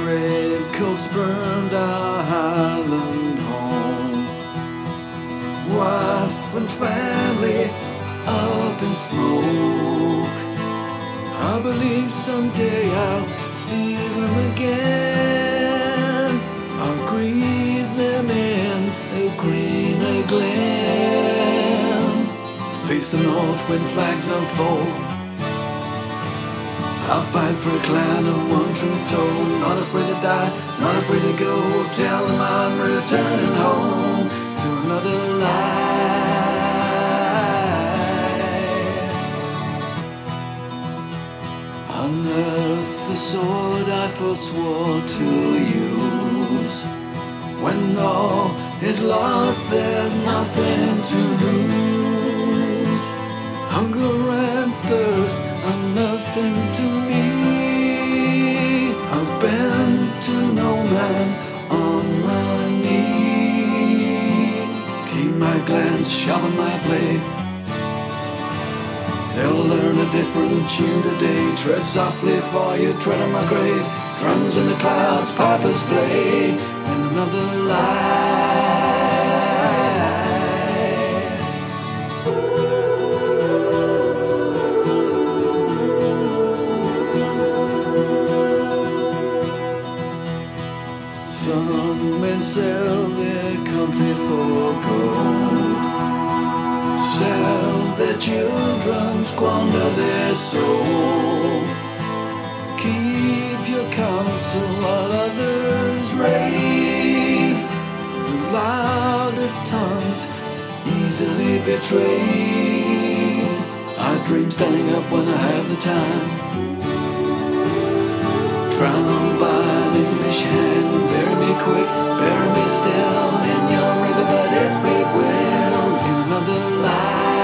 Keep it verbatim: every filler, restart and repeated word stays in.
red coats burned our Highland home. Wife and family up in smoke. I believe someday I'll see them again. I'll greet them in a greener glen. Face the north when flags unfold. I'll fight for a clan of one true told. Not afraid to die, not afraid to go. Tell them I'm returning home to another life. Unearth the sword I forswore to use. When all is lost, there's nothing to lose. Hunger and thirst are nothing to me. I've been to no man on my knee. Keep my glance, sharpen my blade. They'll learn a different tune today. Tread softly for you, tread on my grave. Drums in the clouds, pipers play in another life. Some men sell their country for gold, sell their children, squander their soul. Keep your counsel while others rave. The loudest tongues easily betrayed. I dream standing up when I have the time. Drowned by an English hand, bury me quick, bury me still in your river, but if it will, in another life.